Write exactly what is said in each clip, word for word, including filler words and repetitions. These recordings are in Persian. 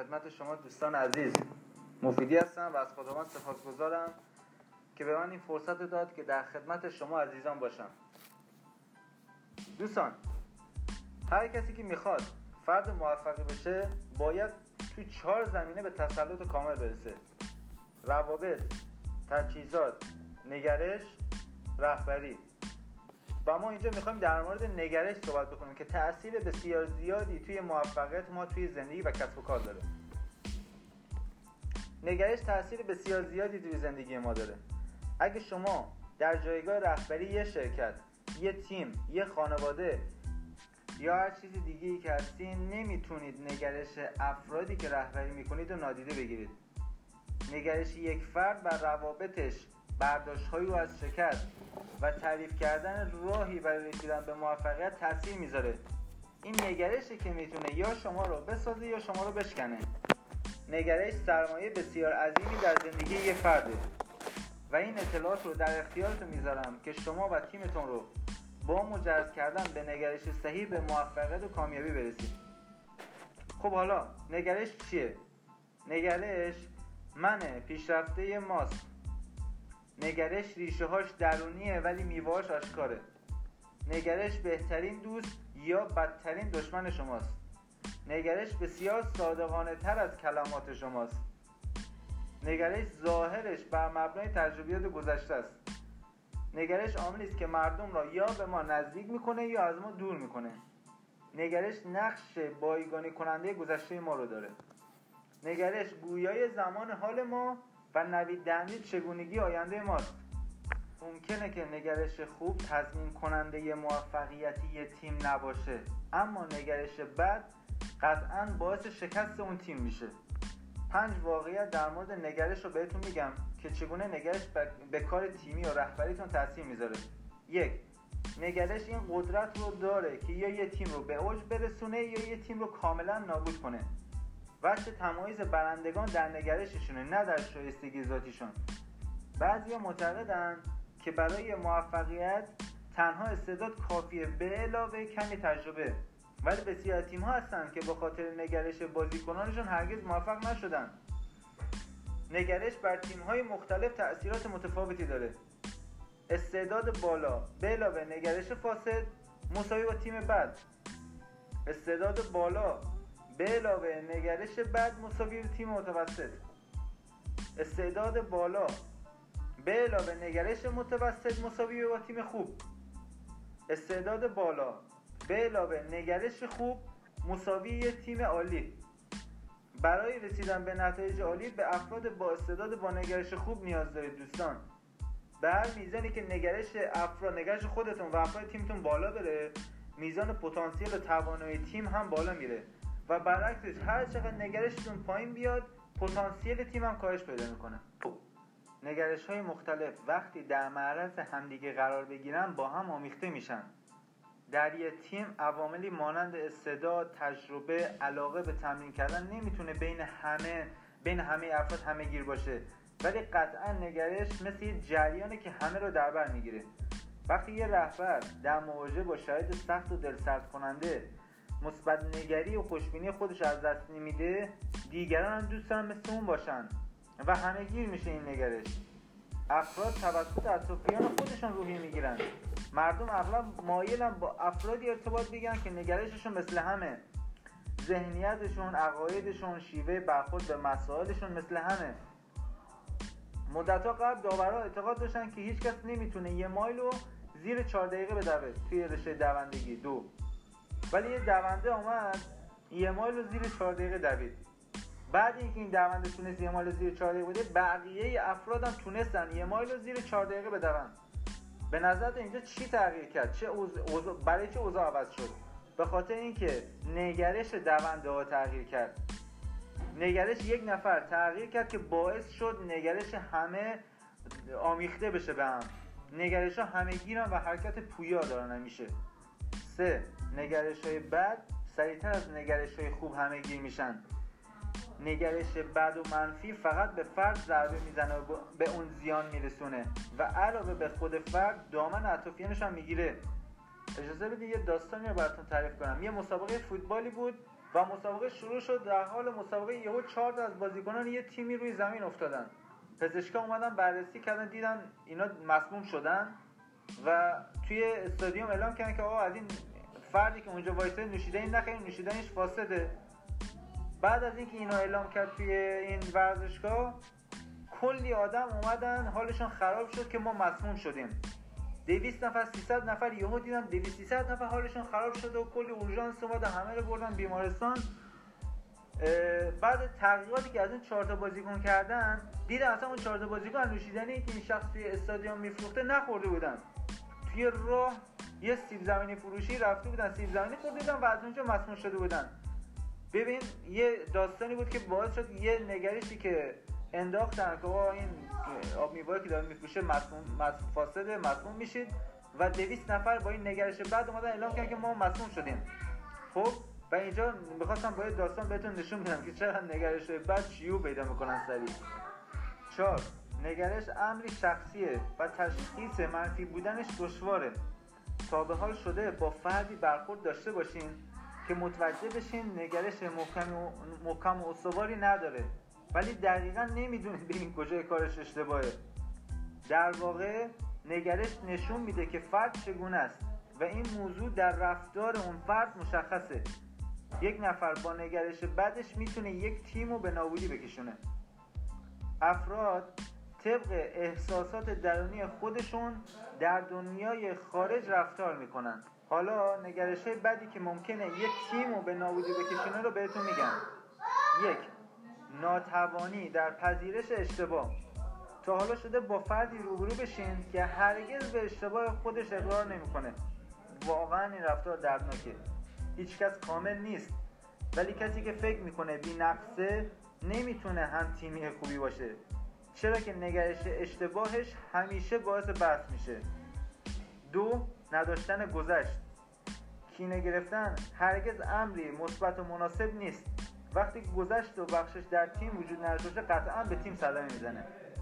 خدمت شما دوستان عزیز مفیدی هستم و از خداوند سپاسگزارم که به من این فرصت داد که در خدمت شما عزیزان باشم. دوستان، هر کسی که میخواد فرد موفقی بشه باید توی چهار زمینه به تسلط کامل برسه: روابط، تجهیزات، نگرش، رهبری. و ما اینجا میخوایم در مورد نگرش صحبت بکنیم که تأثیر بسیار زیادی توی موفقیت ما توی زندگی و کسب و کار داره. نگرش تأثیر بسیار زیادی توی زندگی ما داره. اگه شما در جایگاه رهبری یه شرکت، یه تیم، یه خانواده یا هر چیز دیگه‌ای که هستین، نمیتونید نگرش افرادی که رهبری میکنید رو نادیده بگیرید. نگرش یک فرد و روابطش، برداشت‌هایی رو از شرکت و تعریف کردن راهی برای رسیدن به موفقیت تاثیر میذاره. این نگرشی که میتونه یا شما رو بسازه یا شما رو بشکنه. نگرش سرمایه بسیار عظیمی در زندگی یک فرده و این اطلاعات رو در اختیارتون میذارم که شما و تیمتون رو با مجهز کردن به نگرش صحیح به موفقیت و کامیابی برسید. خب حالا نگرش چیه؟ نگرش من پیشرفته ماست. نگرش ریشه هاش درونیه ولی میوه‌اش آشکاره. نگرش بهترین دوست یا بدترین دشمن شماست. نگرش بسیار صادقانه تر از کلمات شماست. نگرش ظاهرش بر مبنای تجربیات گذشته است. نگرش عاملی است که مردم را یا به ما نزدیک میکنه یا از ما دور میکنه. نگرش نقش بایگانی کننده گذشته ما رو داره. نگرش گویای زمان حال ما و نوید دهنده چگونگی آینده ماست. ممکنه که نگرش خوب تضمین کننده موفقیتی یه تیم نباشه، اما نگرش بد قطعاً باعث شکست اون تیم میشه. پنج واقعیت در مورد نگرش رو بهتون میگم که چگونه نگرش به کار تیمی و رهبریتون تاثیر میذاره. یک، نگرش این قدرت رو داره که یا یه تیم رو به اوج برسونه یا یه تیم رو کاملا نابود کنه. وجه تمایز برندگان در نگرششونه، نه در شایستگی ذاتیشون. بعضیا معتقدن که برای موفقیت تنها استعداد کافیه به علاوه کمی تجربه، ولی بسیار تیم ها هستن که به خاطر نگرش بازیکنانشون هرگز موفق نشدن. نگرش بر تیم های مختلف تأثیرات متفاوتی داره. استعداد بالا به علاوه نگرش فاسد مساوی با تیم بد. استعداد بالا به علاوه نگرش بد مساوی با تیم متوسط. استعداد بالا به علاوه نگرش متوسط مساوی با تیم خوب. استعداد بالا به علاوه نگرش خوب مساوی یه تیم عالی. برای رسیدن به نتایج عالی به افراد با استعداد با نگرش خوب نیاز دارید دوستان. به هر میزانی که نگرش افراد نگرش خودتون و افراد تیمتون بالا بره، میزان پتانسیل و توانایی تیم هم بالا میره و برعکسش هر چقدر نگرشتون پایین بیاد پتانسیل تیم هم کاهش پیدا میکنه. نگرش های مختلف وقتی در معرض همدیگه قرار بگیرن با هم آمیخته میشن. در یه تیم عواملی مانند استعداد، تجربه، علاقه به تمرین کردن نمیتونه بین همه بین همه افراد همه گیر باشه، ولی قطعا نگرش مثل یه جریانه که همه رو در بر میگیره. وقتی یه رهبر در مواجهه با شرایط سخت و دلسرد کننده مثبت نگری و خوشبینی خودش از دست نمیده، دیگران هم دوست دارن مثل اون باشن و همه گیر میشه این نگرش. افراد توسط اطرافیان خودشون روحیه میگیرن. مردم اغلب مایلن با افرادی ارتباط بگیرن که نگرششون مثل همه، ذهنیتشون، عقایدشون، شیوه برخورد به مسائلشون مثل همه. مدت‌ها قبل داورها اعتقاد داشتن که هیچ کس نمیتونه یه مایل رو زیر چهار دقیقه بدوه توی رشته دوندگی دو، ولی یه دونده آمد یه مایل رو زیر چهار دقیقه دوید. بعد اینکه این دونده تونست یه مایل رو زیر چهار دقیقه بده، بقیه افرادم تونستن یه مایل رو زیر چهار دقیقه بدون. به نظرت اینجا چی تغییر کرد؟ چه اوز... اوز... برای چه اوضاع عوض شد؟ به خاطر اینکه نگرش دونده ها تغییر کرد. نگرش یک نفر تغییر کرد که باعث شد نگرش همه آمیخته بشه به هم. نگرش ها همه گیرن و حرکت پویا دارن همیشه. سه، نگرش های بد سریعتر از نگرش های خوب همه گیر میشن. نگرش بد و منفی فقط به فرد ضربه میزنه و به اون زیان میرسونه و علاوه به خود فرد دامن اطرافیانش هم میگیره. اجازه بدید یه داستانی رو براتون تعریف کنم. یه مسابقه فوتبالی بود و مسابقه شروع شد. در حال مسابقه یهو چهار تا از بازیکنان یه تیمی روی زمین افتادن. پزشکا اومدن بررسی کردن، دیدن اینا مسموم شدن و توی استادیوم اعلام کردن که آقا از این فردی که اونجا وایساده نوشیدنی نخرید، نوشیدنیش فاسده. بعد از اینکه اینو اعلام کرد توی این ورزشگاه، کلی آدم اومدن حالشون خراب شد که ما مسموم شدیم. دویست نفر سیصد نفر یهو دیدم دویست سیصد نفر حالشون خراب شده و کلی اورژانس اومد همه رو بردن بیمارستان. بعد تحقیقاتی که از اون چهار تا بازیکن کردن دیدن اصلا اون چهار تا بازیکن نوشیدنی که این شخص توی استادیوم میفروخته نخورده بودن. توی راه یه سیب زمینی فروشی رفته بودن، سیب زمینی خورده بودن و از اونجا مسموم شده بودن. ببین یه داستانی بود که باعث شد یه نگرشی که انداختن که آقا این آب میوه‌ای که داره میفروشه مسموم فاسده، مسموم میشید و دویست نفر با این نگرش بعد اومدن اعلام کردن که ما مسموم شدیم. خب و اینجا می‌خواستم با یه داستان بهتون نشون بدم که چقدر نگرش بعد شیوع پیدا میکنن سریع. چهار، نگرش امری شخصیه و تشخیص منفی بودنش دشواره. تا به حال شده با فردی برخورد داشته باشین که متوجه بشین نگرش محکم و محکم و استواری نداره، ولی دقیقاً نمیدونید ببین کجای کارش اشتباهه. در واقع نگرش نشون میده که فرد چگونه است و این موضوع در رفتار اون فرد مشخصه. یک نفر با نگرش بدش میتونه یک تیمو به نابودی بکشونه. افراد طبق احساسات درونی خودشون در دنیای خارج رفتار میکنن. حالا نگرش‌های بدی که ممکنه یک تیمو به نابودی بکشونه رو بهتون میگم. یک، ناتوانی در پذیرش اشتباه. تا حالا شده با فردی روبرو بشین که هرگز به اشتباه خودش اقرار نمیکنه. واقعا این رفتار دردناکه. هیچ کس کامل نیست، ولی کسی که فکر میکنه بی‌نقصه نمیتونه هم تیمی خوبی باشه، چرا که نگرش اشتباهش همیشه باعث بحث میشه. دو، نداشتن گذشت. کینه گرفتن هرگز امری مثبت و مناسب نیست. وقتی گذشت و بخشش در تیم وجود نداشته قطعا به تیم صدمه میزنه.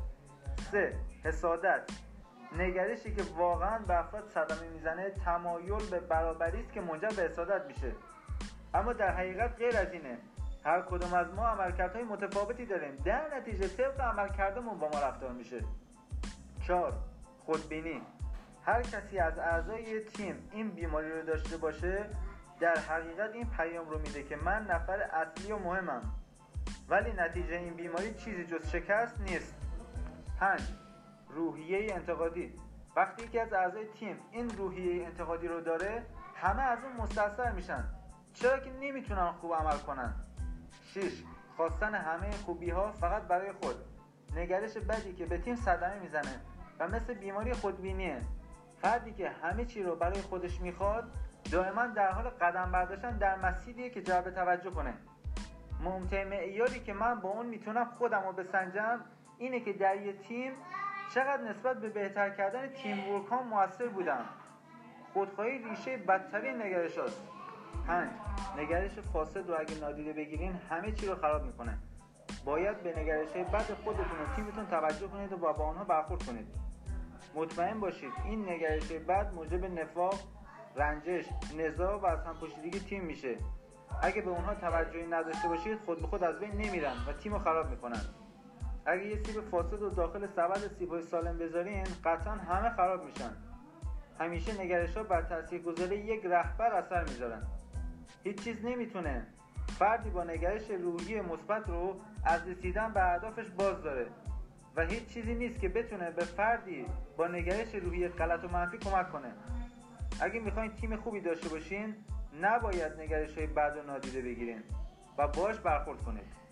سه، حسادت. نگرشی که واقعا به افراد صدمه میزنه تمایل به برابری است که منجر به حسادت میشه، اما در حقیقت غیر از اینه. هر کدوم از ما عملکردهای متفاوتی داریم، در نتیجه طبق عملکردمون با ما رفتار میشه. چهار، خودبینی. هر کسی از اعضای تیم این بیماری رو داشته باشه در حقیقت این پیام رو میده که من نفر اصلی و مهمم، ولی نتیجه این بیماری چیزی جز شکست نیست. پنج، روحیه انتقادی. وقتی یکی از اعضای تیم این روحیه انتقادی رو داره همه از اون مستثمر میشن، چرا که نمیتونن خوب عمل کنن. شش، خواستن همه خوبی ها فقط برای خود. نگرش بدی که به تیم صدمه میزنه و مثل بیماری خودبینیه. فردی که همه چی رو برای خودش میخواد دائما در حال قدم برداشتن در مسیریه که جلب توجه کنه. مهمترین معیاری که من با اون میتونم خودم رو بسنجم اینه که در یه تیم چقدر نسبت به بهتر کردن تیم ورک ها موثر بودم. خودخواهی ریشه بدترین نگرش هاست. پنج، نگرش فاسد رو اگه نادیده بگیرین همه چی رو خراب میکنه. باید به نگرش بد خودتون و تیمتون توجه کنید و با آنها برخورد کنید. مطمئن باشید این نگرش بد موجب نفاق، رنجش، نزاع و از هم پاشیدگی تیم میشه. اگه به اونها توجهی نداشته باشید خود به خود از بین نمیرن و تیم رو خراب میکنن. اگه یه سیب فاسد رو داخل سبد سیب‌های سالم بذارین قطعا همه خراب میشن. همیشه نگرش‌ها بر تاثیرگذاری یک رهبر اثر میذارن. هیچ چیز نمیتونه فردی با نگرش روحی مثبت رو از رسیدن به اهدافش باز داره و هیچ چیزی نیست که بتونه به فردی با نگرش روحی غلط و منفی کمک کنه. اگه میخواین تیم خوبی داشته باشین نباید نگرش‌های بد رو نادیده بگیرین و باهاش برخورد کنید.